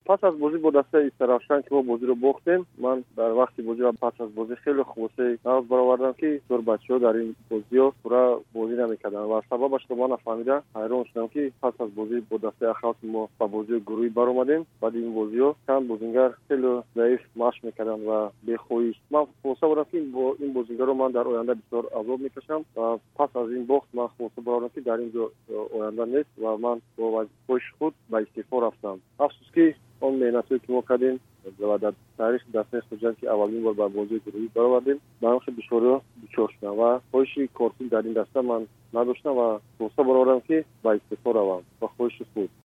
پس از بازی با دسته استرافشان که ما بازی رو باختیم، من در وقت بازی و پس از بازی خیلی خواسته ناز برآوردم که دور بچه‌ها در این بازی ها پورا بازی نمی‌کردن و سببش رو من نفهمیدم. حیران شدم که پس از بازی با دسته اخلاص ما با بازی گروهی برآمدیم. بعد این بازی ها چند بازیگر خیلی ضعیف ماش می‌کردن و بی‌خویش. من خواسته بودم که این بازیگر رو من در آینده بسیار عذاب می‌کشم و پس از این باخت من خواسته بودم که در این آینده نیست و من با خوش خود به استعفا رفتم. افسوس که اون مهنتی که ما کردیم و در تاریخ دسته خودجان که اولین بار با بازی گروهی برآوردیم من خیلی دچار شدم و خوشی کارتون در این دسته من نداشتم و خواسته بودم که به استعفا روم و خوش خود